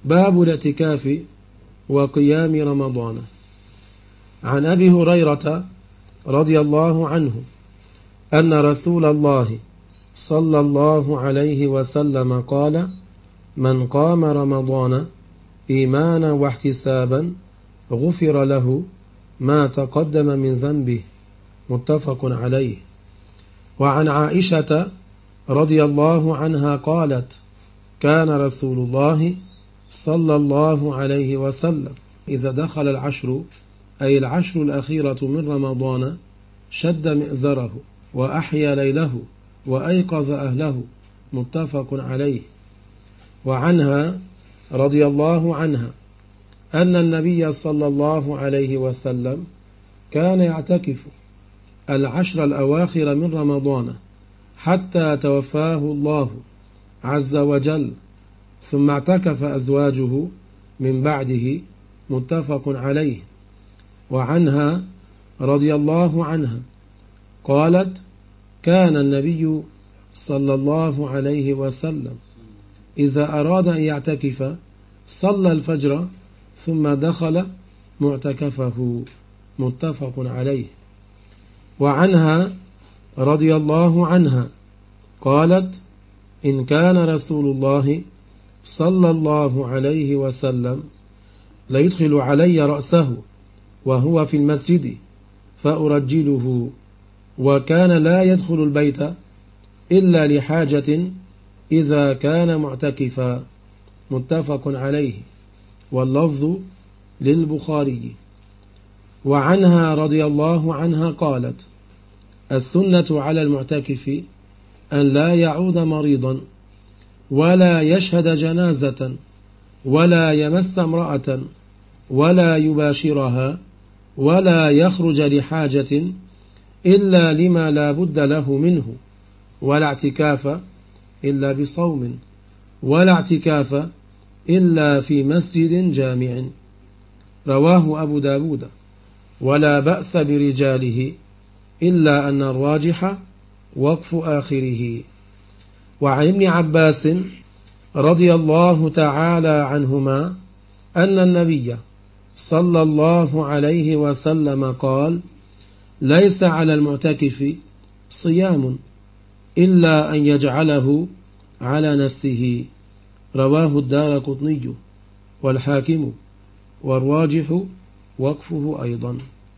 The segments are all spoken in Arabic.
باب الاعتكاف وقيام رمضان. عن أبي هريرة رضي الله عنه أن رسول الله صلى الله عليه وسلم قال: من قام رمضان إيمانا واحتسابا غفر له ما تقدم من ذنبه، متفق عليه. وعن عائشة رضي الله عنها قالت: كان رسول الله صلى الله عليه وسلم إذا دخل العشر، أي العشر الأخيرة من رمضان، شد مئزره وأحيا ليله وأيقظ أهله، متفق عليه. وعنها رضي الله عنها أن النبي صلى الله عليه وسلم كان يعتكف العشر الأواخر من رمضان حتى توفاه الله عز وجل، ثم اعتكف أزواجه من بعده، متفق عليه. وعنها رضي الله عنها قالت: كان النبي صلى الله عليه وسلم إذا أراد أن يعتكف صلى الفجر ثم دخل معتكفه، متفق عليه. وعنها رضي الله عنها قالت: إن كان رسول الله صلى الله عليه وسلم ليدخل علي رأسه وهو في المسجد فأرجله، وكان لا يدخل البيت إلا لحاجة إذا كان معتكفا، متفق عليه، واللفظ للبخاري. وعنها رضي الله عنها قالت: السنة على المعتكف أن لا يعود مريضا، ولا يشهد جنازة، ولا يمس امرأة، ولا يباشرها، ولا يخرج لحاجة إلا لما لا بد له منه، ولا اعتكاف إلا بصوم، ولا اعتكاف إلا في مسجد جامع. رواه أبو داود. ولا بأس برجاله، إلا أن الراجح وقف آخره. وعن ابن عباس رضي الله تعالى عنهما أن النبي صلى الله عليه وسلم قال: ليس على المعتكف صيام إلا أن يجعله على نفسه. رواه الدارقطني والحاكم، والراجح وقفه أيضا.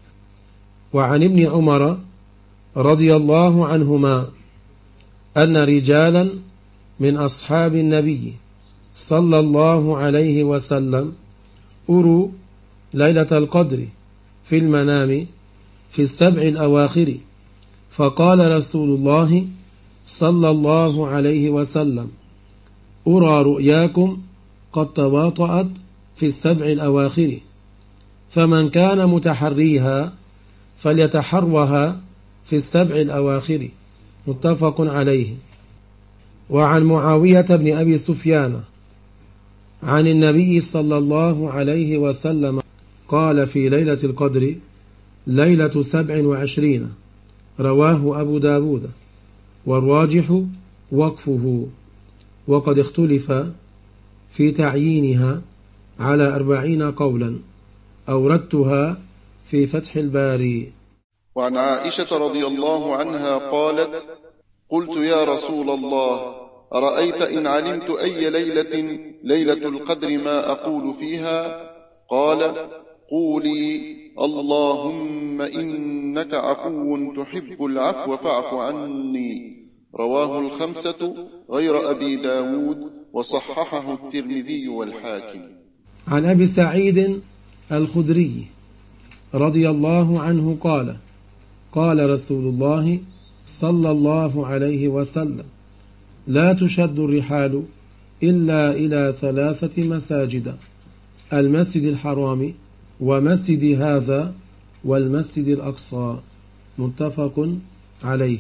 وعن ابن عمر رضي الله عنهما أن رجالا من أصحاب النبي صلى الله عليه وسلم أروا ليلة القدر في المنام في السبع الأواخر، فقال رسول الله صلى الله عليه وسلم: أرى رؤياكم قد تواطأت في السبع الأواخر، فمن كان متحريها فليتحرها في السبع الأواخر، متفق عليه. وعن معاوية بن أبي سفيان عن النبي صلى الله عليه وسلم قال في ليلة القدر: ليلة 27. رواه أبو داود، والراجح وقفه، وقد اختلف في تعيينها على 40 قولا، أوردتها في فتح الباري. وعن عائشة رضي الله عنها قالت: قلت يا رسول الله، أرأيت إن علمت أي ليلة القدر ما أقول فيها؟ قال: قولي: اللهم إنك عفو تحب العفو فاعف عني. رواه الخمسة غير أبي داود، وصححه الترمذي والحاكم. عن أبي سعيد الخدري رضي الله عنه قال: قال رسول الله صلى الله عليه وسلم: لا تشد الرحال إلا إلى 3 مساجد: المسجد الحرام، ومسجد هذا، والمسجد الأقصى، متفق عليه.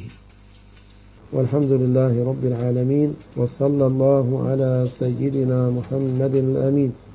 والحمد لله رب العالمين، وصلى الله على سيدنا محمد الأمين